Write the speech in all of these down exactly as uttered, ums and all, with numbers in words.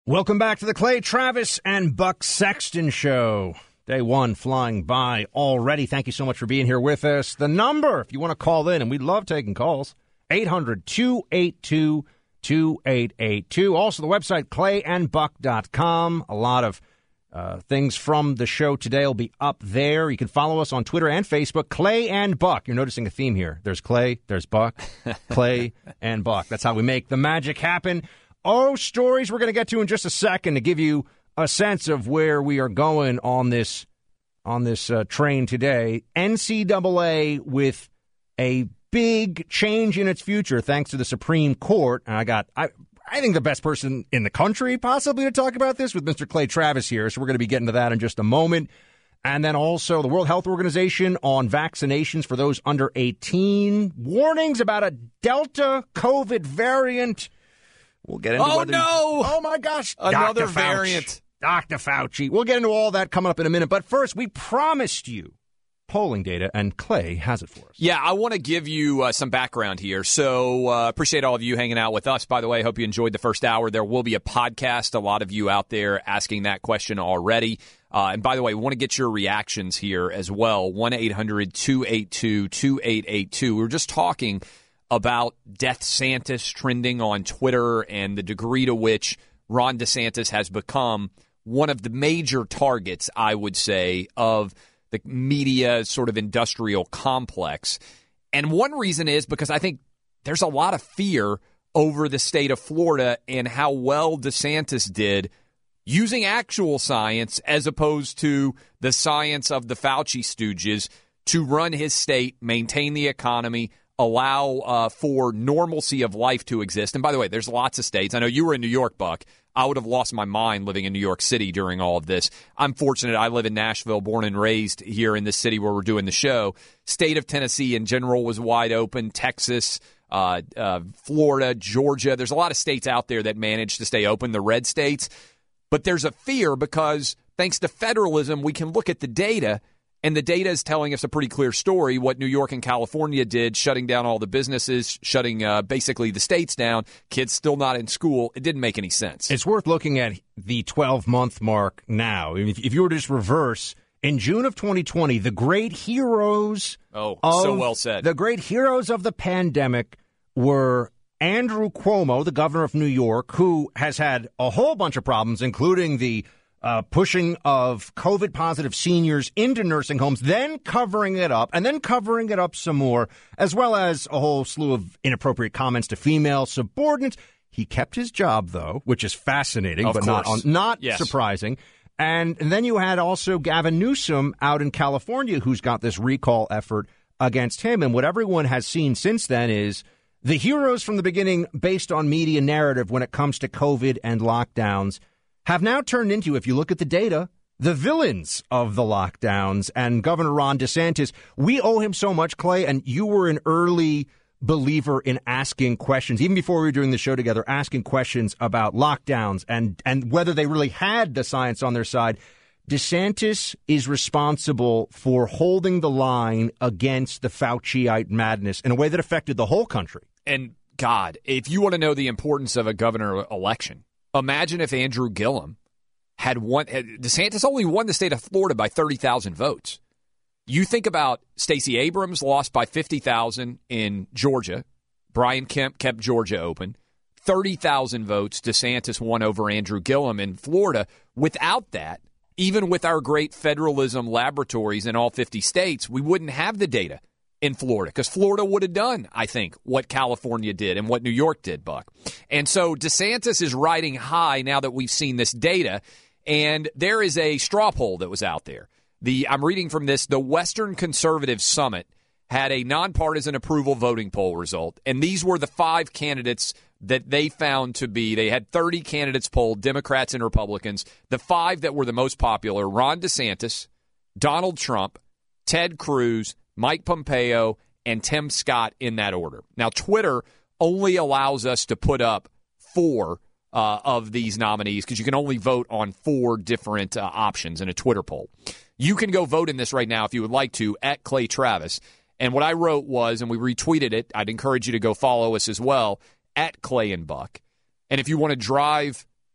Welcome back to the Clay Travis and Buck Sexton Show. Day one flying by already. Thank you so much for being here with us. The number, if you want to call in, and we love taking calls, eight hundred, two eight two, two eight eight two. Also, the website, clay and buck dot com. A lot of uh, things from the show today will be up there. You can follow us on Twitter and Facebook, Clay and Buck. You're noticing a theme here. There's Clay, there's Buck, Clay and Buck. That's how we make the magic happen. Oh, stories we're going to get to in just a second to give you a sense of where we are going on this on this uh, train today. N C double A with a big change in its future thanks to the Supreme Court. And I got, I, I think, the best person in the country possibly to talk about this with Mister Clay Travis here. So we're going to be getting to that in just a moment. And then also the World Health Organization on vaccinations for those under eighteen. Warnings about a Delta COVID variant. We'll get into Oh, whether, no! Oh, my gosh. Another Doctor Fauci. variant. Doctor Fauci. We'll get into all that coming up in a minute. But first, we promised you polling data, and Clay has it for us. Yeah, I want to give you uh, some background here. So uh, appreciate all of you hanging out with us. By the way, hope you enjoyed the first hour. There will be a podcast. A lot of you out there asking that question already. Uh, and by the way, we want to get your reactions here as well. one eight hundred, two eight two, two eight eight two. We were just talking about Death Santis trending on Twitter and the degree to which Ron DeSantis has become one of the major targets, I would say, of the media sort of industrial complex. And one reason is because I think there's a lot of fear over the state of Florida and how well DeSantis did using actual science as opposed to the science of the Fauci stooges to run his state, maintain the economy, allow uh, for normalcy of life to exist. And by the way, there's lots of states. I know you were in New York, Buck. I would have lost my mind living in New York City during all of this. I'm fortunate. I live in Nashville, born and raised here in the city where we're doing the show. State of Tennessee in general was wide open. Texas, uh, uh, Florida, Georgia. There's a lot of states out there that managed to stay open, the red states. But there's a fear because thanks to federalism, we can look at the data. And the data is telling us a pretty clear story, what New York and California did, shutting down all the businesses, shutting uh, basically the states down, kids still not in school. It didn't make any sense. It's worth looking at the twelve-month mark now. If, if you were to just reverse, in June of twenty twenty, the great heroes oh, of, so well said. The great heroes of the pandemic were Andrew Cuomo, the governor of New York, who has had a whole bunch of problems, including the Uh, pushing of COVID-positive seniors into nursing homes, then covering it up, and then covering it up some more, as well as a whole slew of inappropriate comments to female subordinates. He kept his job, though, which is fascinating, of but course. not on, not yes. surprising. And, and then you had also Gavin Newsom out in California, who's got this recall effort against him. And what everyone has seen since then is the heroes from the beginning, based on media narrative when it comes to COVID and lockdowns, have now turned into, if you look at the data, the villains of the lockdowns. And Governor Ron DeSantis, we owe him so much, Clay, and you were an early believer in asking questions, even before we were doing the show together, asking questions about lockdowns and, and whether they really had the science on their side. DeSantis is responsible for holding the line against the Fauciite madness in a way that affected the whole country. And, God, if you want to know the importance of a governor election, imagine if Andrew Gillum had won. DeSantis only won the state of Florida by thirty thousand votes. You think about Stacey Abrams lost by fifty thousand in Georgia. Brian Kemp kept Georgia open. thirty thousand votes. DeSantis won over Andrew Gillum in Florida. Without that, even with our great federalism laboratories in all fifty states, we wouldn't have the data in Florida, because Florida would have done, I think, what California did and what New York did, Buck. And so DeSantis is riding high now that we've seen this data, and there is a straw poll that was out there. The I'm reading from this, the Western Conservative Summit had a nonpartisan approval voting poll result, and these were the five candidates that they found to be, they had thirty candidates polled, Democrats and Republicans. The five that were the most popular, Ron DeSantis, Donald Trump, Ted Cruz, Mike Pompeo, and Tim Scott in that order. Now, Twitter only allows us to put up four uh, of these nominees because you can only vote on four different uh, options in a Twitter poll. You can go vote in this right now if you would like to at Clay Travis. And what I wrote was, and we retweeted it, I'd encourage you to go follow us as well, at Clay and Buck. And if you want to drive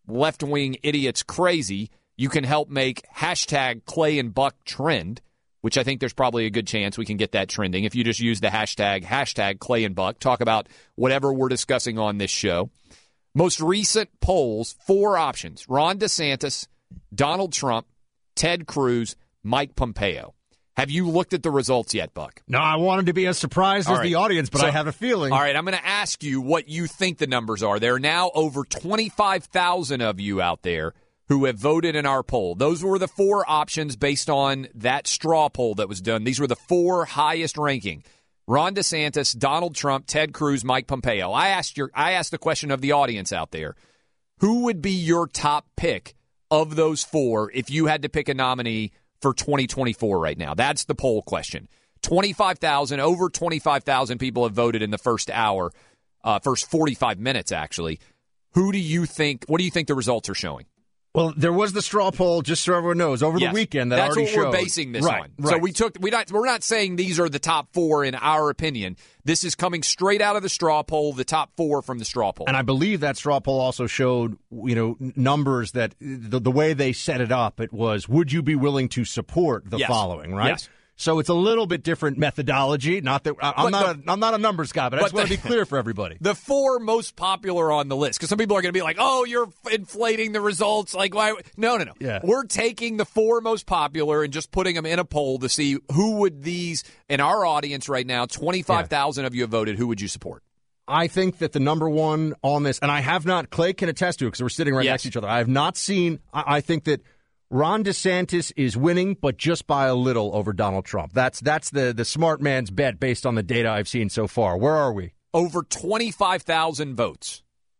left-wing idiots crazy, you can help make hashtag Clay and Buck trend, which I think there's probably a good chance we can get that trending. If you just use the hashtag, hashtag Clay and Buck, talk about whatever we're discussing on this show. Most recent polls, four options: Ron DeSantis, Donald Trump, Ted Cruz, Mike Pompeo. Have you looked at the results yet, Buck? No, I wanted to be as surprised as right. the audience, but so, I have a feeling. All right, I'm going to ask you what you think the numbers are. There are now over twenty-five thousand of you out there who have voted in our poll. Those were the four options based on that straw poll that was done. These were the four highest ranking: Ron DeSantis, Donald Trump, Ted Cruz, Mike Pompeo. I asked your, I asked the question of the audience out there: who would be your top pick of those four if you had to pick a nominee for twenty twenty-four right now? That's the poll question. twenty-five thousand, over twenty-five thousand people have voted in the first hour, uh, first forty-five minutes, actually. Who do you think, what do you think the results are showing? Well, there was the straw poll, just so everyone knows, over yes, the weekend that that's already showed. That's what we're basing this right, on. Right. So we took, we not, we're not saying these are the top four in our opinion. This is coming straight out of the straw poll, the top four from the straw poll. And I believe that straw poll also showed, you know, numbers that the, the way they set it up, it was, would you be willing to support the yes. following, right? Yes. So it's a little bit different methodology. Not that I, I'm but not the, a, I'm not a numbers guy, but I just the, want to be clear for everybody. The four most popular on the list, because some people are going to be like, "Oh, you're inflating the results." Like, why? No, no, no. Yeah. We're taking the four most popular and just putting them in a poll to see who would these in our audience right now. Twenty-five thousand yeah. of you have voted. Who would you support? I think that the number one on this, and I have not. Clay can attest to it because we're sitting right yes. next to each other. I have not seen. I, I think that Ron DeSantis is winning, but just by a little over Donald Trump. That's that's the, the smart man's bet based on the data I've seen so far. Where are we? Over twenty-five thousand votes.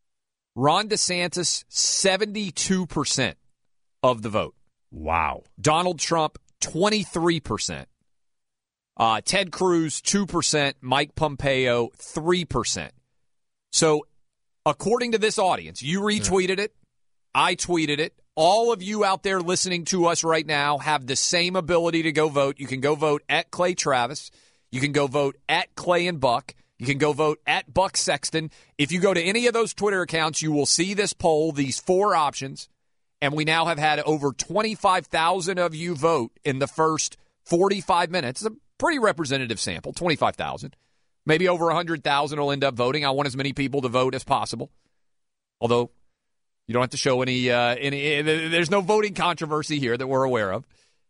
Ron DeSantis, seventy-two percent of the vote. Wow. Donald Trump, twenty-three percent. Uh, Ted Cruz, two percent. Mike Pompeo, three percent. So, according to this audience, you retweeted it. I tweeted it. All of you out there listening to us right now have the same ability to go vote. You can go vote at Clay Travis. You can go vote at Clay and Buck. You can go vote at Buck Sexton. If you go to any of those Twitter accounts, you will see this poll, these four options, and we now have had over twenty-five thousand of you vote in the first forty-five minutes. It's a pretty representative sample, twenty-five thousand. Maybe over one hundred thousand will end up voting. I want as many people to vote as possible, although you don't have to show any, uh, any, there's no voting controversy here that we're aware of.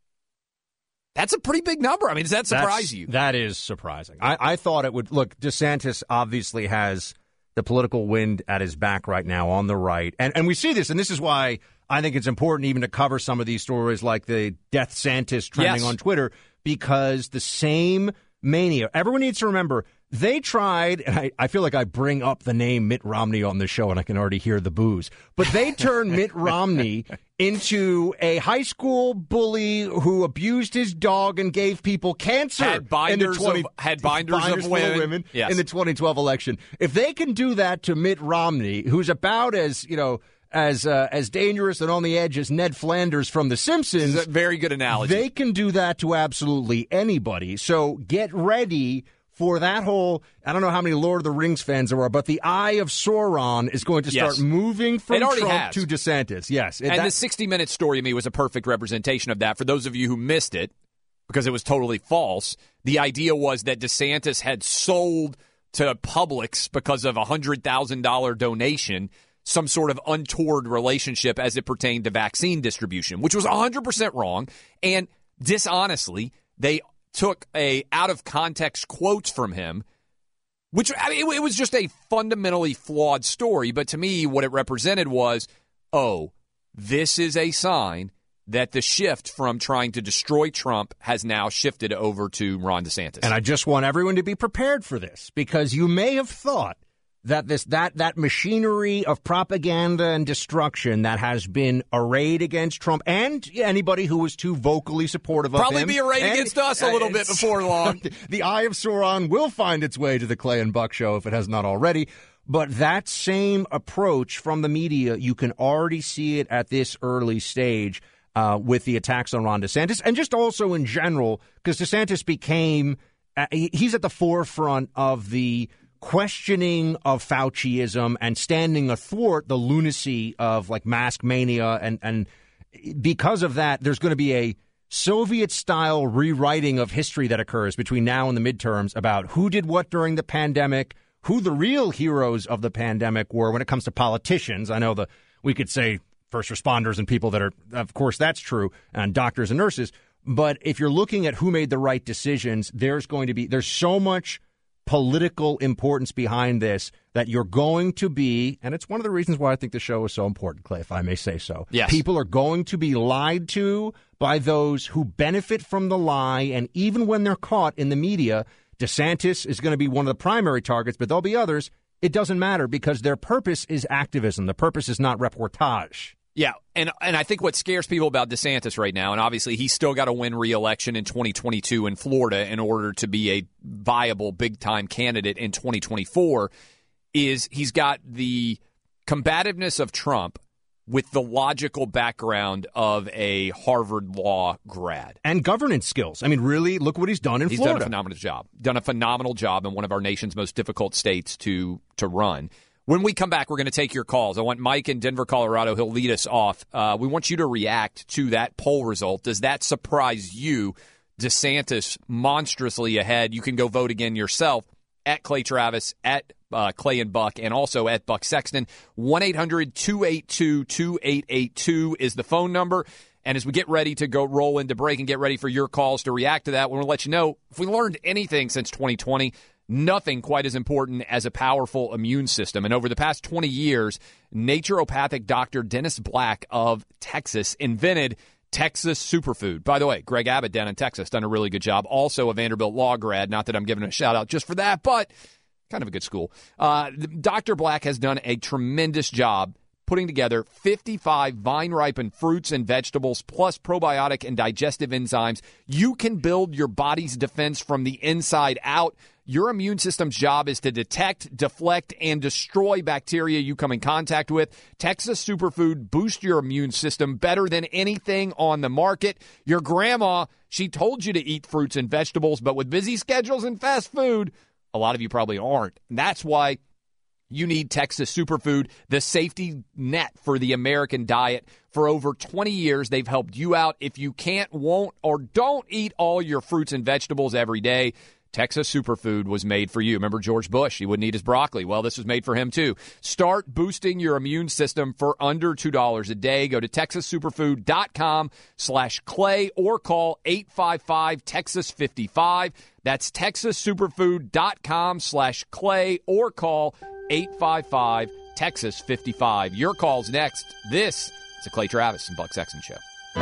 That's a pretty big number. I mean, does that surprise That's, you? That is surprising. I, I thought it would. Look, DeSantis obviously has the political wind at his back right now on the right. And, and we see this, and this is why I think it's important even to cover some of these stories like the Death Santis trending yes. on Twitter, because the same mania, everyone needs to remember, they tried, and I, I feel like I bring up the name Mitt Romney on the show and I can already hear the boos, but they turned Mitt Romney into a high school bully who abused his dog and gave people cancer. Had binders, in the twenty, of, had binders, binders of women, of women yes. in the twenty twelve election. If they can do that to Mitt Romney, who's about as, you know, as uh, as dangerous and on the edge as Ned Flanders from The Simpsons. That's a very good analogy. They can do that to absolutely anybody. So get ready for that whole, I don't know how many Lord of the Rings fans there are, but the Eye of Sauron is going to start yes. moving from Trump has. to DeSantis. Yes. And that, the sixty-minute story to me was a perfect representation of that. For those of you who missed it, because it was totally false, the idea was that DeSantis had sold to Publix because of a one hundred thousand dollars donation some sort of untoward relationship as it pertained to vaccine distribution, which was one hundred percent wrong. And dishonestly, they took a out-of-context quotes from him, which I mean, it, it was just a fundamentally flawed story. But to me, what it represented was, oh, this is a sign that the shift from trying to destroy Trump has now shifted over to Ron DeSantis. And I just want everyone to be prepared for this, because you may have thought that this that that machinery of propaganda and destruction that has been arrayed against Trump and anybody who was too vocally supportive of probably him. be arrayed and, against us a little uh, bit before long. The Eye of Sauron will find its way to the Clay and Buck show if it has not already. But that same approach from the media, you can already see it at this early stage uh, with the attacks on Ron DeSantis, and just also in general, because DeSantis became uh, he's at the forefront of the questioning of Fauciism and standing athwart the lunacy of like mask mania. And, and because of that, there's going to be a Soviet-style rewriting of history that occurs between now and the midterms about who did what during the pandemic, who the real heroes of the pandemic were when it comes to politicians. I know the we could say first responders and people that are, of course, that's true, and doctors and nurses. But if you're looking at who made the right decisions, there's going to be there's so much political importance behind this that you're going to be, and it's one of the reasons why I think the show is so important, Clay, if I may say so. Yes. People are going to be lied to by those who benefit from the lie, and even when they're caught in the media, DeSantis is going to be one of the primary targets, but there'll be others. It doesn't matter because their purpose is activism. The purpose is not reportage. Yeah, and and I think what scares people about DeSantis right now, and obviously he's still got to win re-election in twenty twenty-two in Florida in order to be a viable big-time candidate in twenty twenty-four, is he's got the combativeness of Trump with the logical background of a Harvard law grad. And governance skills. I mean, really, look what he's done in he's Florida. He's done a phenomenal job. Done a phenomenal job in one of our nation's most difficult states to to run. When we come back, we're going to take your calls. I want Mike in Denver, Colorado. He'll lead us off. Uh, we want you to react to that poll result. Does that surprise you? DeSantis monstrously ahead. You can go vote again yourself at Clay Travis, at uh, Clay and Buck, and also at Buck Sexton. one eight hundred two eight two two eight eight two is the phone number. And as we get ready to go roll into break and get ready for your calls to react to that, we want to let you know if we learned anything since twenty twenty, nothing quite as important as a powerful immune system. And over the past twenty years, naturopathic doctor Dennis Black of Texas invented Texas Superfood. By the way, Greg Abbott down in Texas done a really good job. Also a Vanderbilt law grad. Not that I'm giving a shout out just for that, but kind of a good school. Uh, Doctor Black has done a tremendous job putting together fifty-five vine-ripened fruits and vegetables, plus probiotic and digestive enzymes. You can build your body's defense from the inside out. Your immune system's job is to detect, deflect, and destroy bacteria you come in contact with. Texas Superfood boosts your immune system better than anything on the market. Your grandma, she told you to eat fruits and vegetables, but with busy schedules and fast food, a lot of you probably aren't. And that's why you need Texas Superfood, the safety net for the American diet. For over twenty years, they've helped you out. If you can't, won't, or don't eat all your fruits and vegetables every day, Texas Superfood was made for you. Remember George Bush? He wouldn't eat his broccoli. Well, this was made for him, too. Start boosting your immune system for under two dollars a day. Go to TexasSuperfood.com slash Clay or call eight five five Texas fifty-five. That's TexasSuperfood.com slash Clay or call eight five five Texas fifty-five. Your call's next. This is the Clay Travis and Buck Sexton Show.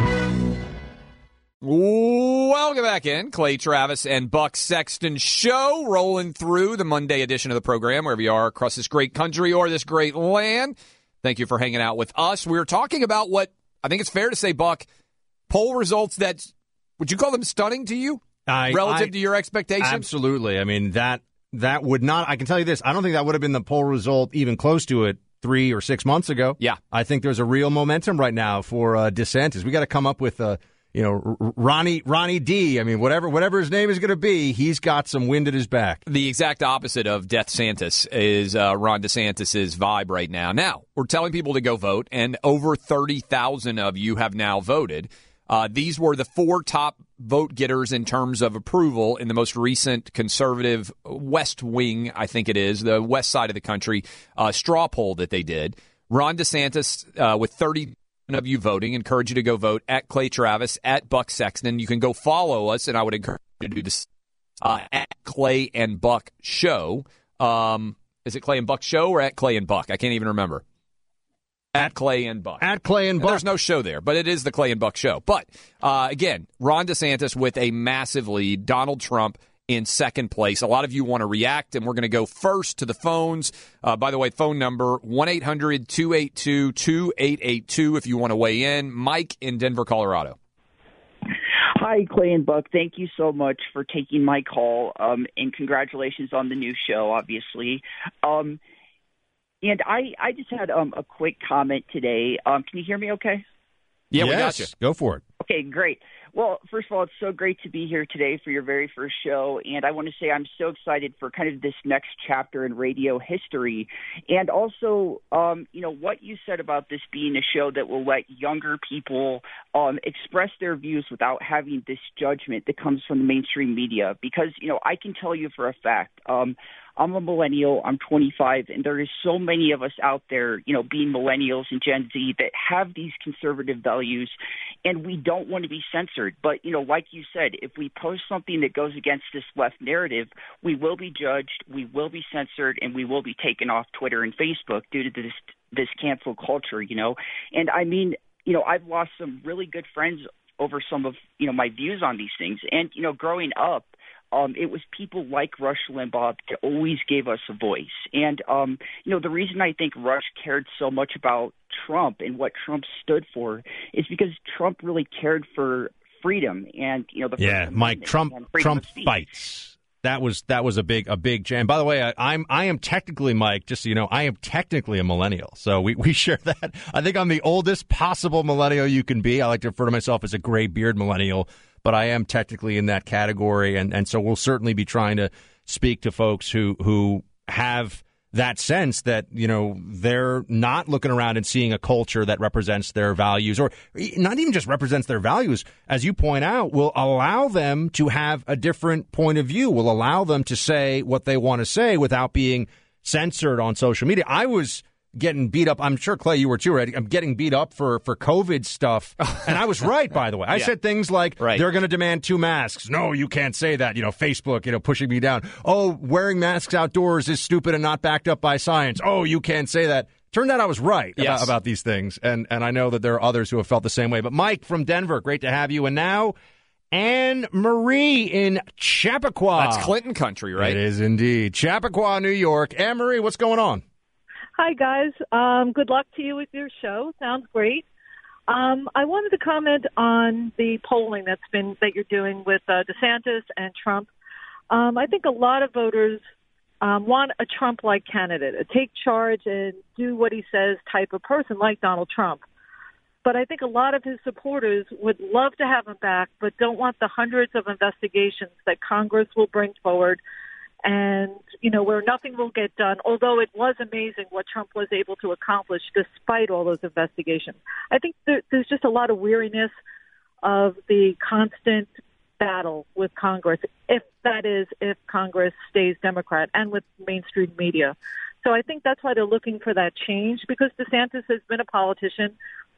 Welcome back in. Clay Travis and Buck Sexton Show, rolling through the Monday edition of the program, wherever you are across this great country or this great land. Thank you for hanging out with us. We were talking about what I think it's fair to say, Buck, poll results that, would you call them stunning to you I, relative I, to your expectations? Absolutely. I mean, that that would not, I can tell you this, I don't think that would have been the poll result even close to it three or six months ago. Yeah. I think there's a real momentum right now for uh, DeSantis. We got to come up with a, you know, Ronnie Ronnie D. I mean, whatever whatever his name is going to be, he's got some wind at his back. The exact opposite of Death Santis is uh, Ron DeSantis' vibe right now. Now, we're telling people to go vote, and over thirty thousand of you have now voted. Uh, these were the four top vote getters in terms of approval in the most recent conservative West Wing, I think it is, the west side of the country, uh, straw poll that they did. Ron DeSantis uh, with thirty of you voting. Encourage you to go vote at Clay Travis, at Buck Sexton. You can go follow us, and I would encourage you to do this uh, at Clay and Buck Show. Um, is it Clay and Buck Show or at Clay and Buck? I can't even remember. At Clay and Buck. At Clay and Buck. There's no show there, but it is the Clay and Buck Show. But, uh, again, Ron DeSantis with a massive lead. Donald Trump in second place. A lot of you want to react, and we're going to go first to the phones. Uh, by the way, phone number one eight hundred two eight two two eight eight two if you want to weigh in. Mike in Denver, Colorado. Hi, Clay and Buck. Thank you so much for taking my call, um, and congratulations on the new show, obviously. Um, and I, I just had um, a quick comment today. Um, can you hear me okay? Yeah, yes, we got you. Go for it. Okay, great. Well, first of all, it's so great to be here today for your very first show. And I want to say I'm so excited for kind of this next chapter in radio history. And also, um, you know, what you said about this being a show that will let younger people um, express their views without having this judgment that comes from the mainstream media. Because, you know, I can tell you for a fact, um, I'm a millennial, I'm twenty-five, and there is so many of us out there, you know, being millennials and Gen Z that have these conservative values, and we don't want to be censored. But, you know, like you said, if we post something that goes against this left narrative, we will be judged, we will be censored, and we will be taken off Twitter and Facebook due to this, this cancel culture, you know. And I mean, you know, I've lost some really good friends over some of, you know, my views on these things. And, you know, growing up, Um, it was people like Rush Limbaugh that always gave us a voice. And, um, you know, the reason I think Rush cared so much about Trump and what Trump stood for is because Trump really cared for freedom and, you know, the yeah, Mike, Trump Trump fights. That was that was a big a big jam. By the way, I, I'm I am technically, Mike, just so you know, I am technically a millennial. So we, we share that. I think I'm the oldest possible millennial you can be. I like to refer to myself as a gray beard millennial. But I am technically in that category, and, and so we'll certainly be trying to speak to folks who who have that sense that, you know, they're not looking around and seeing a culture that represents their values, or not even just represents their values, as you point out, will allow them to have a different point of view, will allow them to say what they want to say without being censored on social media. I was getting beat up. I'm sure, Clay, you were too, right? I'm getting beat up for, for COVID stuff. And I was right, by the way. I yeah. said things like, right. they're going to demand two masks. No, you can't say that. You know, Facebook, you know, pushing me down. Oh, wearing masks outdoors is stupid and not backed up by science. Oh, you can't say that. Turned out I was right yes. about, about these things. And, and I know that there are others who have felt the same way. But Mike from Denver, great to have you. And now Anne Marie in Chappaqua. That's Clinton country, right? It is indeed. Chappaqua, New York. Anne Marie, what's going on? Hi, guys. Um, good luck to you with your show. Sounds great. Um, I wanted to comment on the polling that's been that you're doing with uh, DeSantis and Trump. Um, I think a lot of voters um, want a Trump-like candidate, a take charge and do what he says type of person like Donald Trump. But I think a lot of his supporters would love to have him back, but don't want the hundreds of investigations that Congress will bring forward and, you know, where nothing will get done, although it was amazing what Trump was able to accomplish despite all those investigations. I think there, there's just a lot of weariness of the constant battle with Congress, if that is, if Congress stays Democrat, and with mainstream media. So I think that's why they're looking for that change, because DeSantis has been a politician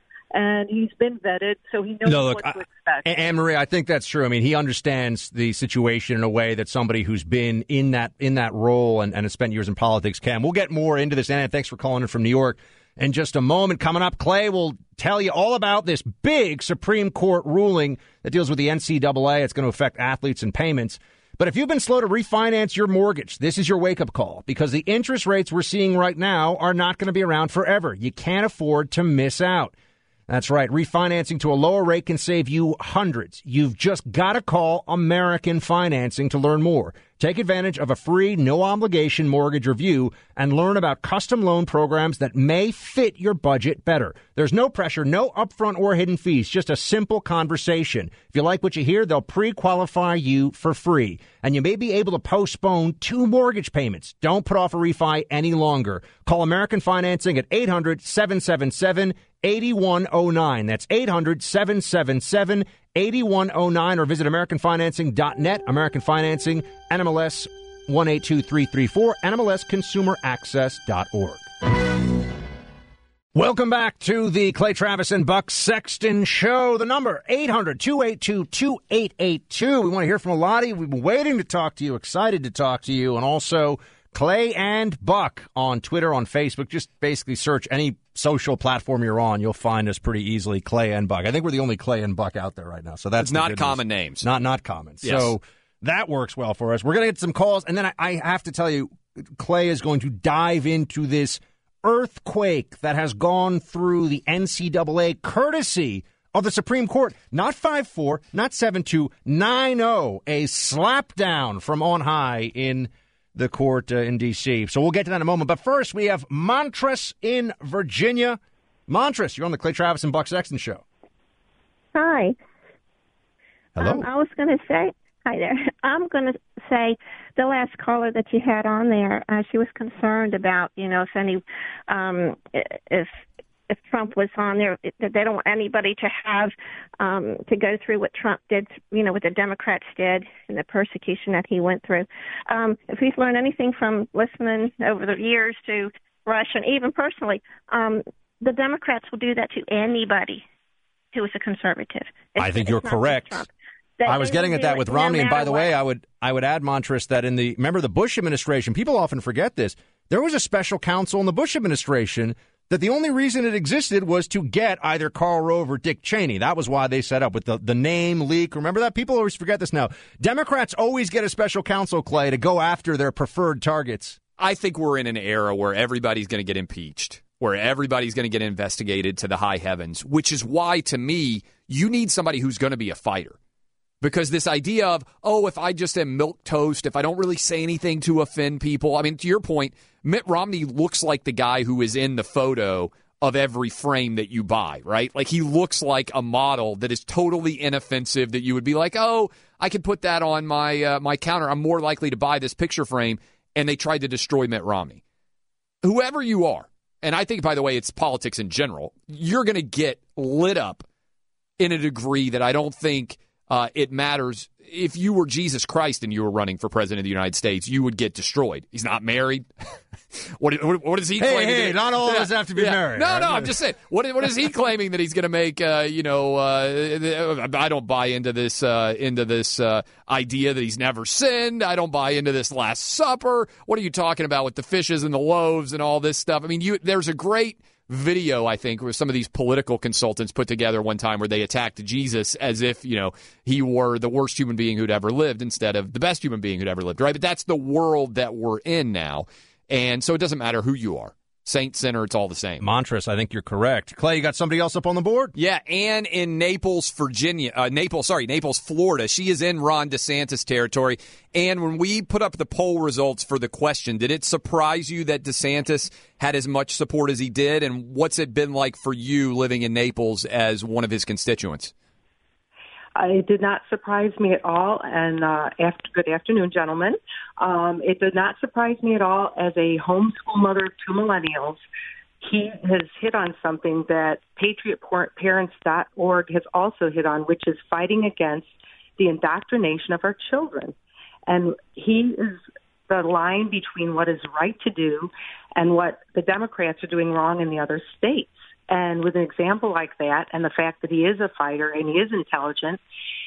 and he's been vetted, so he knows no, look, what to expect. Anne-Marie, I think that's true. I mean, he understands the situation in a way that somebody who's been in that in that role and, and has spent years in politics can. We'll get more into this. Anne, thanks for calling in from New York. In just a moment, coming up, Clay will tell you all about this big Supreme Court ruling that deals with the N C double A. It's going to affect athletes and payments. But if you've been slow to refinance your mortgage, this is your wake-up call, because the interest rates we're seeing right now are not going to be around forever. You can't afford to miss out. That's right. Refinancing to a lower rate can save you hundreds. You've just got to call American Financing to learn more. Take advantage of a free, no-obligation mortgage review and learn about custom loan programs that may fit your budget better. There's no pressure, no upfront or hidden fees, just a simple conversation. If you like what you hear, they'll pre-qualify you for free. And you may be able to postpone two mortgage payments. Don't put off a refi any longer. Call American Financing at eight hundred, seven seven seven, eight one zero nine. That's eight hundred, seven seven seven, eight one zero nine, or visit American Financing dot net. American Financing, N M L S one eight two three three four, N M L S consumer access dot org. Welcome back to the Clay Travis and Buck Sexton Show. The number, eight hundred, two eight two, two eight eight two. We want to hear from a lot of you. We've been waiting to talk to you, excited to talk to you, and also Clay and Buck on Twitter, on Facebook. Just basically search any social platform you're on. You'll find us pretty easily, Clay and Buck. I think we're the only Clay and Buck out there right now. So that's it's not common news. names. Not not common. Yes. So that works well for us. We're going to get some calls, and then I, I have to tell you, Clay is going to dive into this earthquake that has gone through the N C double A courtesy of the Supreme Court. Not five four, not seven two, nine oh. A slap down from on high in the court uh, in D C. So we'll get to that in a moment. But first, we have Montress in Virginia. Montress, you're on the Clay Travis and Buck Sexton Show. Hi. Hello. Um, I was going to say, hi there. I'm going to say the last caller that you had on there, uh, she was concerned about, you know, if any, um, if if Trump was on there, that they don't want anybody to have um, to go through what Trump did, you know, what the Democrats did and the persecution that he went through. Um, if we've learned anything from listening over the years to Rush and even personally, um, the Democrats will do that to anybody who is a conservative. It's, I think you're correct. I was getting at that with Romney, no and by the what. way, I would I would add, Montress, that in the remember the Bush administration, people often forget this. There was a special counsel in the Bush administration that the only reason it existed was to get either Karl Rove or Dick Cheney. That was why they set up with the, the name leak. Remember that? People always forget this now. Democrats always get a special counsel, Clay, to go after their preferred targets. I think we're in an era where everybody's going to get impeached, where everybody's going to get investigated to the high heavens, which is why, to me, you need somebody who's going to be a fighter. Because this idea of, oh, if I just am milquetoast, if I don't really say anything to offend people. I mean, to your point, Mitt Romney looks like the guy who is in the photo of every frame that you buy, right? Like, he looks like a model that is totally inoffensive, that you would be like, oh, I could put that on my uh, my counter. I'm more likely to buy this picture frame. And they tried to destroy Mitt Romney. Whoever you are, and I think, by the way, it's politics in general, you're going to get lit up in a degree that I don't think uh, it matters. If you were Jesus Christ and you were running for president of the United States, you would get destroyed. He's not married. what, what, what is he hey, claiming? Hey, not all of us have to be yeah. married. No, right? no, I'm just saying. What, what is he claiming that he's going to make? Uh, you know, uh, I don't buy into this. Uh, into this uh, idea that he's never sinned. I don't buy into this Last Supper. What are you talking about with the fishes and the loaves and all this stuff? I mean, you, there's a great video, I think, where some of these political consultants put together one time where they attacked Jesus as if, you know, he were the worst human being who'd ever lived instead of the best human being who'd ever lived, right? But that's the world that we're in now. And so it doesn't matter who you are. Saint, sinner, it's all the same. Montress, I think you're correct. Clay, you got somebody else up on the board? Yeah, Ann in Naples, Virginia. Uh, Naples, sorry, Naples, Florida. She is in Ron DeSantis territory. And when we put up the poll results for the question, did it surprise you that DeSantis had as much support as he did? And what's it been like for you living in Naples as one of his constituents? It did not surprise me at all, and uh, after, good afternoon, gentlemen. Um, it did not surprise me at all as a homeschool mother of two millennials. He has hit on something that patriot parents dot org has also hit on, which is fighting against the indoctrination of our children. And he is the line between what is right to do and what the Democrats are doing wrong in the other states. And with an example like that, and the fact that he is a fighter and he is intelligent,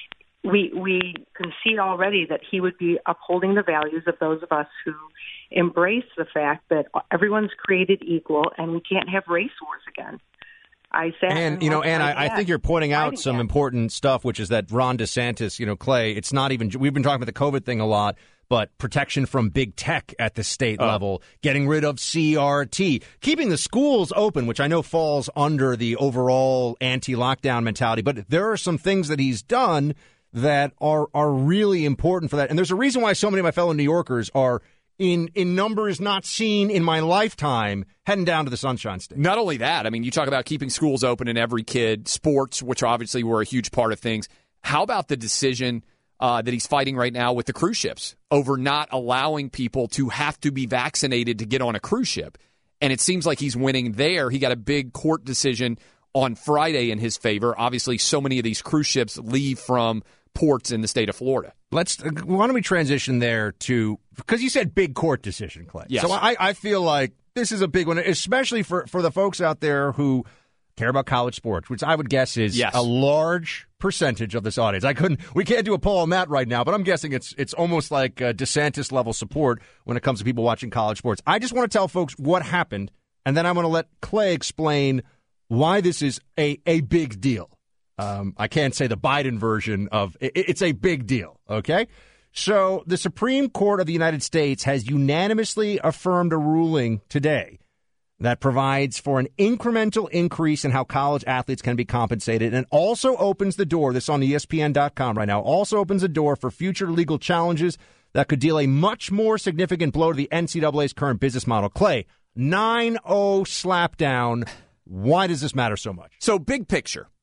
we we can see already that he would be upholding the values of those of us who embrace the fact that everyone's created equal and we can't have race wars again. I said, and you know, and I, I think you're pointing out some again. important stuff, which is that Ron DeSantis, you know, Clay, it's not even, we've been talking about the COVID thing a lot, but protection from big tech at the state oh. level, getting rid of C R T, keeping the schools open, which I know falls under the overall anti-lockdown mentality. But there are some things that he's done that are are really important for that. And there's a reason why so many of my fellow New Yorkers are in in numbers not seen in my lifetime heading down to the Sunshine State. Not only that, I mean, you talk about keeping schools open and every kid, sports, which obviously were a huge part of things. How about the decision Uh, that he's fighting right now with the cruise ships over not allowing people to have to be vaccinated to get on a cruise ship? And it seems like he's winning there. He got a big court decision on Friday in his favor. Obviously, so many of these cruise ships leave from ports in the state of Florida. Let's why don't we transition there to, because you said big court decision, Clay. Yes. So I, I feel like this is a big one, especially for, for the folks out there who care about college sports, which I would guess is yes. a large percentage of this audience. I couldn't, we can't do a poll on that right now, but I'm guessing it's it's almost like uh, DeSantis level support when it comes to people watching college sports. I just want to tell folks what happened, and then I'm going to let Clay explain why this is a, a big deal. Um, I can't say the Biden version of it, it's a big deal. Okay. So the Supreme Court of the United States has unanimously affirmed a ruling today that provides for an incremental increase in how college athletes can be compensated, and also opens the door, this on E S P N dot com right now, also opens the door for future legal challenges that could deal a much more significant blow to the N C double A's current business model. Clay, nine oh slapdown. Why does this matter so much? So big picture,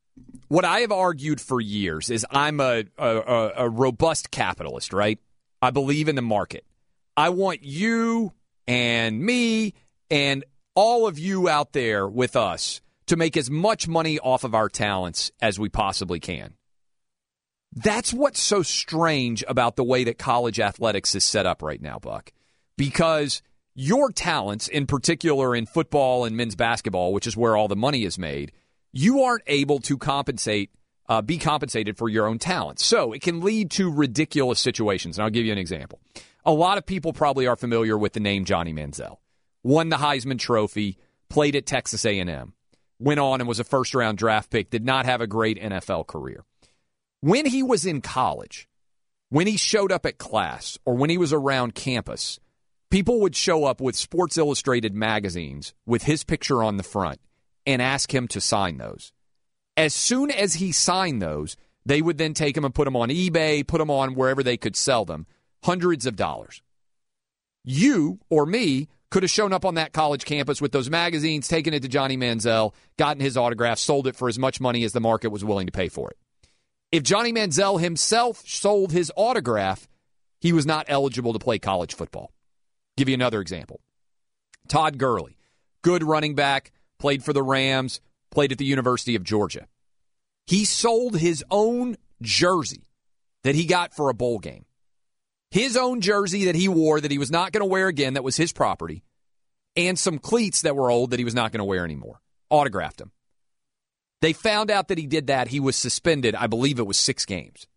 what I have argued for years is I'm a, a, a robust capitalist, right? I believe in the market. I want you and me and all of you out there with us to make as much money off of our talents as we possibly can. That's what's so strange about the way that college athletics is set up right now, Buck, because your talents, in particular in football and men's basketball, which is where all the money is made, you aren't able to compensate, uh, be compensated for your own talents. So it can lead to ridiculous situations. And I'll give you an example. A lot of people probably are familiar with the name Johnny Manziel. Won the Heisman Trophy, played at Texas A and M, went on and was a first-round draft pick, did not have a great N F L career. When he was in college, when he showed up at class, or when he was around campus, people would show up with Sports Illustrated magazines with his picture on the front and ask him to sign those. As soon as he signed those, they would then take them and put them on eBay, put them on wherever they could sell them, hundreds of dollars. You or me could have shown up on that college campus with those magazines, taken it to Johnny Manziel, gotten his autograph, sold it for as much money as the market was willing to pay for it. If Johnny Manziel himself sold his autograph, he was not eligible to play college football. Give you another example. Todd Gurley, good running back, played for the Rams, played at the University of Georgia. He sold his own jersey that he got for a bowl game. His own jersey that he wore that he was not going to wear again, that was his property, and some cleats that were old that he was not going to wear anymore. Autographed them. They found out that he did that. He was suspended, I believe it was six games.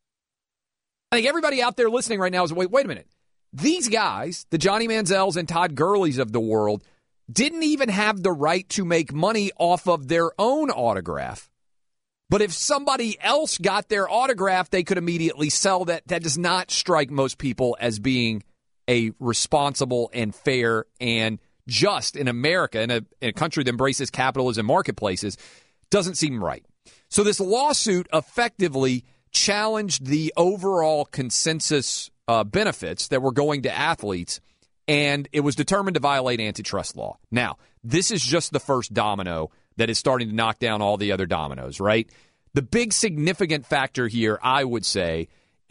I think everybody out there listening right now is, wait, wait a minute. These guys, the Johnny Manziels and Todd Gurleys of the world, didn't even have the right to make money off of their own autograph. But if somebody else got their autograph, they could immediately sell that. That does not strike most people as being a responsible and fair and just in America, in a, in a country that embraces capitalism marketplaces, doesn't seem right. So this lawsuit effectively challenged the overall consensus uh, benefits that were going to athletes, and it was determined to violate antitrust law. Now, this is just the first domino that is starting to knock down all the other dominoes, right? The big significant factor here, I would say,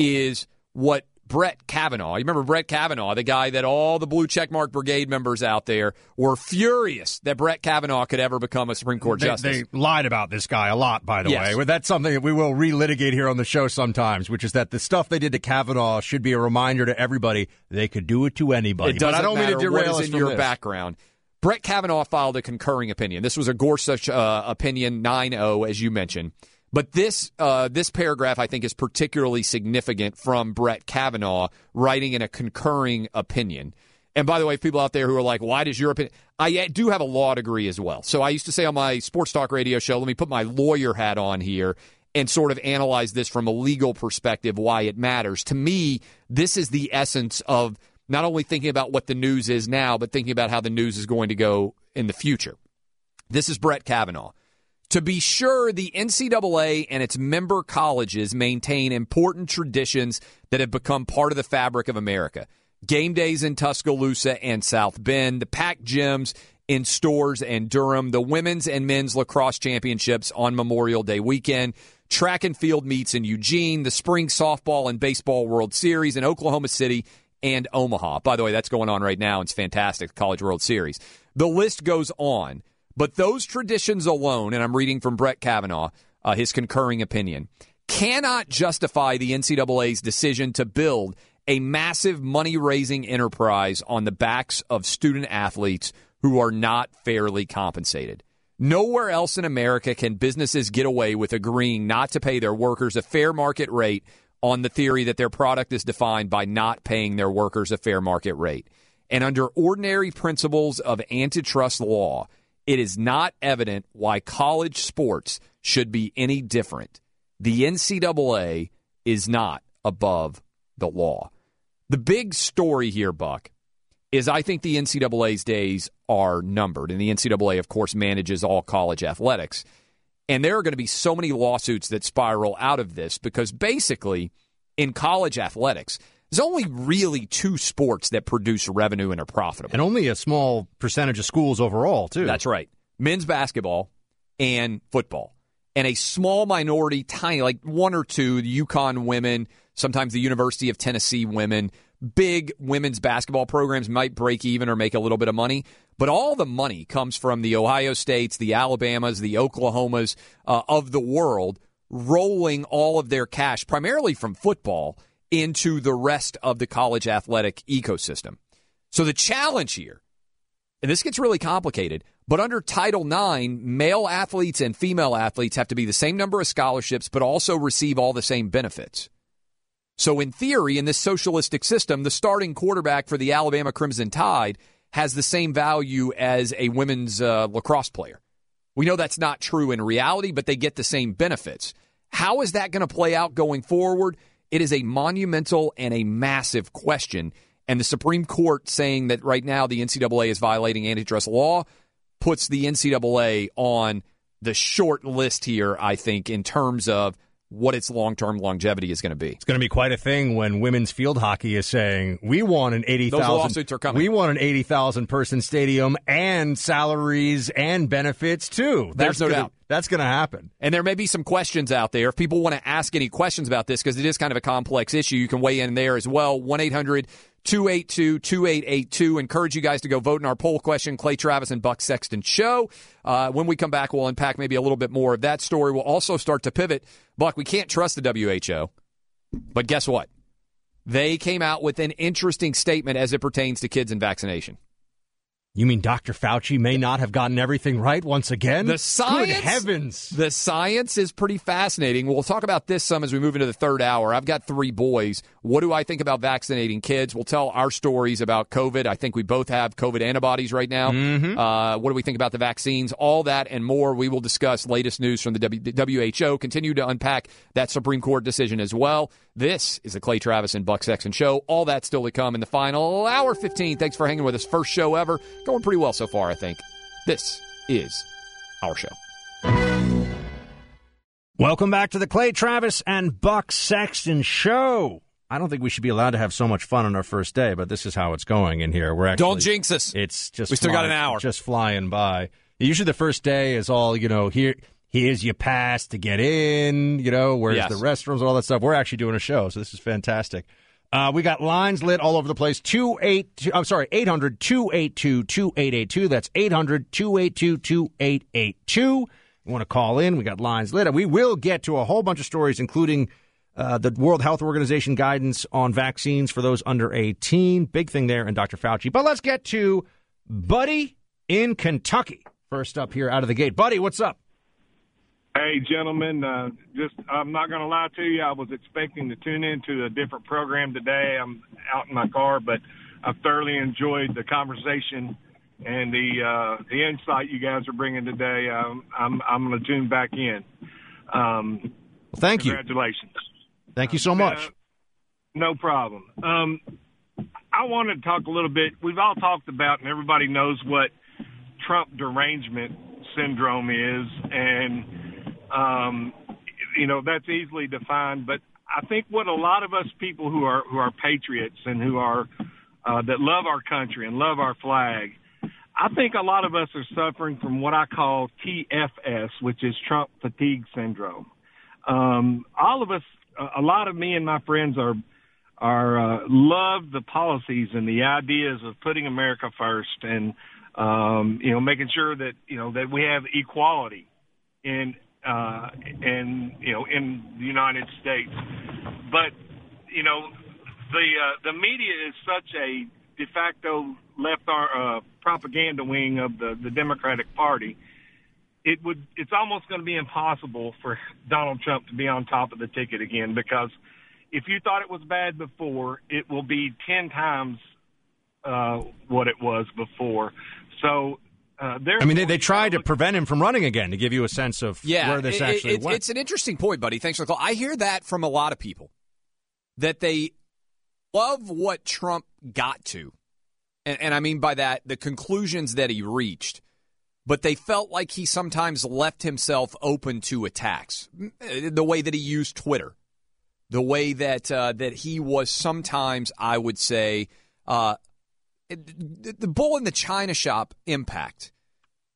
is what Brett Kavanaugh, you remember Brett Kavanaugh, the guy that all the Blue Checkmark Brigade members out there were furious that Brett Kavanaugh could ever become a Supreme Court they, justice. They lied about this guy a lot, by the yes. way. That's something that we will relitigate here on the show sometimes, which is that the stuff they did to Kavanaugh should be a reminder to everybody they could do it to anybody. It doesn't but I don't matter mean to derail what us is in from your this. background. Brett Kavanaugh filed a concurring opinion. This was a Gorsuch uh, opinion nine oh, as you mentioned. But this uh, this paragraph, I think, is particularly significant from Brett Kavanaugh writing in a concurring opinion. And by the way, people out there who are like, why does your opinion? I do have a law degree as well. So I used to say on my Sports Talk radio show, let me put my lawyer hat on here and sort of analyze this from a legal perspective, why it matters. To me, this is the essence of not only thinking about what the news is now, but thinking about how the news is going to go in the future. This is Brett Kavanaugh. To be sure, the N C double A and its member colleges maintain important traditions that have become part of the fabric of America. Game days in Tuscaloosa and South Bend, the packed gyms in Storrs and Durham, the women's and men's lacrosse championships on Memorial Day weekend, track and field meets in Eugene, the spring softball and baseball World Series in Oklahoma City and Omaha. By the way, that's going on right now. It's fantastic, the College World Series. The list goes on. But those traditions alone, and I'm reading from Brett Kavanaugh, uh, his concurring opinion, cannot justify the N C double A's decision to build a massive money-raising enterprise on the backs of student athletes who are not fairly compensated. Nowhere else in America can businesses get away with agreeing not to pay their workers a fair market rate on the theory that their product is defined by not paying their workers a fair market rate. And under ordinary principles of antitrust law, it is not evident why college sports should be any different. The N C double A is not above the law. The big story here, Buck, is I think the N C double A's days are numbered. And the N C double A, of course, manages all college athletics. And there are going to be so many lawsuits that spiral out of this because basically in college athletics, there's only really two sports that produce revenue and are profitable. And only a small percentage of schools overall, too. That's right. Men's basketball and football. and a small minority, tiny, like one or two, the UConn women, sometimes the University of Tennessee women, big women's basketball programs might break even or make a little bit of money. But all the money comes from the Ohio States, the Alabamas, the Oklahomas uh, of the world, rolling all of their cash, primarily from football, into the rest of the college athletic ecosystem. So the challenge here, and this gets really complicated, but under Title nine, male athletes and female athletes have to be the same number of scholarships, but also receive all the same benefits. So in theory, in this socialistic system, the starting quarterback for the Alabama Crimson Tide has the same value as a women's uh, lacrosse player. We know that's not true in reality, but they get the same benefits. How is that going to play out going forward? It is a monumental and a massive question. And the Supreme Court saying that right now the N C double A is violating antitrust law puts the N C double A on the short list here, I think, in terms of what its long-term longevity is going to be. It's going to be quite a thing when women's field hockey is saying, we want an eighty thousand. Those lawsuits are coming. We want an eighty thousand person stadium and salaries and benefits too. That's There's no gonna, doubt. That's going to happen. And there may be some questions out there. If people want to ask any questions about this, because it is kind of a complex issue, you can weigh in there as well. one eight hundred two eight two two eight eight two. Encourage you guys to go vote in our poll question, Clay Travis and Buck Sexton Show. Uh, when we come back, we'll unpack maybe a little bit more of that story. We'll also start to pivot. Buck, we can't trust the W H O, but guess what? They came out with an interesting statement as it pertains to kids and vaccination. You mean Doctor Fauci may not have gotten everything right once again? The science, Good heavens. The science is pretty fascinating. We'll talk about this some as we move into the third hour. I've got three boys. What do I think about vaccinating kids? We'll tell our stories about COVID. I think we both have COVID antibodies right now. Mm-hmm. Uh, what do we think about the vaccines? All that and more. We will discuss latest news from the W H O. Continue to unpack that Supreme Court decision as well. This is the Clay Travis and Buck Sexton Show. All that still to come in the final hour fifteen. Thanks for hanging with us. First show ever. Going pretty well so far, I think. This is our show. Welcome back to the Clay Travis and Buck Sexton Show. I don't think we should be allowed to have so much fun on our first day, but this is how it's going in here. We're actually, Don't jinx us. It's just we still flying, got an hour. Just flying by. Usually the first day is all, you know, here. Here's your pass to get in, you know, where's yes. the restrooms, all that stuff. We're actually doing a show, so this is fantastic. Uh, we got lines lit all over the place. Two eight, I'm sorry, eight hundred two eight two two eight eight two. That's eight hundred two eight two two eight eight two. You want to call in? We got lines lit, and we will get to a whole bunch of stories, including uh, the World Health Organization guidance on vaccines for those under eighteen. Big thing there, and Doctor Fauci. But let's get to Buddy in Kentucky. First up here out of the gate, Buddy. What's up? Hey, gentlemen, uh, just I'm not going to lie to you. I was expecting to tune into a different program today. I'm out in my car, but I thoroughly enjoyed the conversation and the uh, the insight you guys are bringing today. Um, I'm I'm going to tune back in. Um, well, thank you. Congratulations. Thank you so much. Uh, no problem. Um, I wanted to talk a little bit. We've all talked about, and everybody knows what Trump derangement syndrome is, and Um, you know, that's easily defined, but I think what a lot of us people who are who are patriots and who are uh, that love our country and love our flag, I think a lot of us are suffering from what I call T F S, which is Trump fatigue syndrome. Um, all of us, a lot of me and my friends are are uh, love the policies and the ideas of putting America first, and um, you know, making sure that you know that we have equality in. Uh, and, you know, in the United States. But, you know, the uh, the media is such a de facto left uh, propaganda wing of the, the Democratic Party. It would it's almost going to be impossible for Donald Trump to be on top of the ticket again, because if you thought it was bad before, it will be ten times uh, what it was before. So, Uh, I mean, they, they tried to prevent him from running again, to give you a sense of yeah, where this it, actually it, went. It's an interesting point, buddy. Thanks for the call. I hear that from a lot of people, that they love what Trump got to. And, and I mean by that, the conclusions that he reached. But they felt like he sometimes left himself open to attacks. The way that he used Twitter. The way that, uh, that he was sometimes, I would say... Uh, the bull in the china shop impact.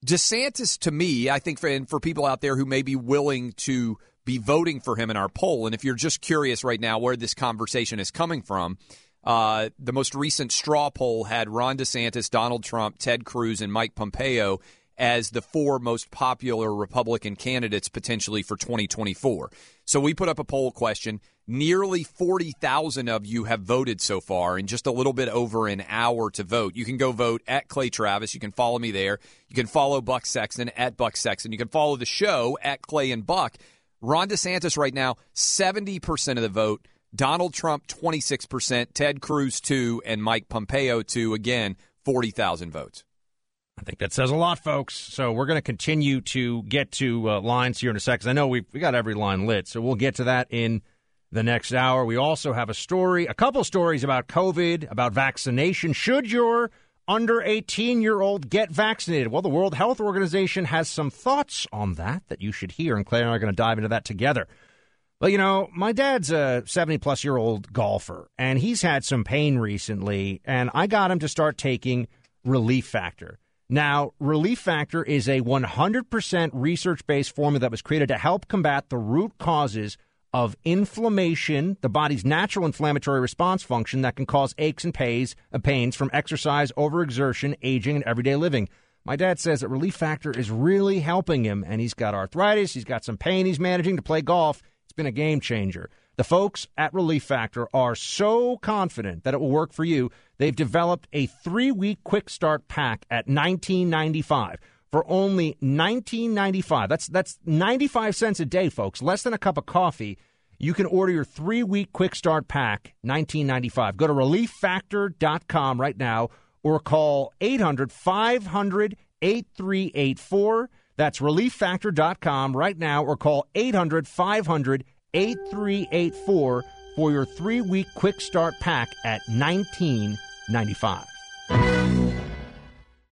DeSantis, to me, I think for, and for people out there who may be willing to be voting for him in our poll, and if you're just curious right now where this conversation is coming from, uh, the most recent straw poll had Ron DeSantis, Donald Trump, Ted Cruz, and Mike Pompeo as the four most popular Republican candidates potentially for twenty twenty-four. So we put up a poll question. Nearly forty thousand of you have voted so far in just a little bit over an hour to vote. You can go vote at Clay Travis. You can follow me there. You can follow Buck Sexton at Buck Sexton. You can follow the show at Clay and Buck. Ron DeSantis right now, seventy percent of the vote. Donald Trump, twenty-six percent. Ted Cruz, two. And Mike Pompeo, two. Again, forty thousand votes. I think that says a lot, folks. So we're going to continue to get to uh, lines here in a second. I know we've we got every line lit, so we'll get to that in the next hour. We also have a story, a couple stories about COVID, about vaccination. Should your under eighteen-year-old get vaccinated? Well, the World Health Organization has some thoughts on that that you should hear, and Claire and I are going to dive into that together. Well, you know, my dad's a seventy-plus-year-old golfer, and he's had some pain recently, and I got him to start taking Relief Factor. Now, Relief Factor is a one hundred percent research-based formula that was created to help combat the root causes of inflammation, the body's natural inflammatory response function that can cause aches and pains, uh, pains from exercise, overexertion, aging, and everyday living. My dad says that Relief Factor is really helping him, and he's got arthritis, he's got some pain he's managing to play golf. It's been a game changer. The folks at Relief Factor are so confident that it will work for you, they've developed a three-week quick start pack at nineteen ninety-five dollars. For only nineteen ninety-five dollars. That's that's ninety-five cents a day, folks. Less than a cup of coffee. You can order your three-week quick start pack, nineteen ninety-five dollars. Go to relief factor dot com right now or call eight hundred, five hundred, eight three eight four. That's relief factor dot com right now or call eight hundred, five hundred, eight three eight four for your three-week quick start pack at nineteen ninety-five dollars.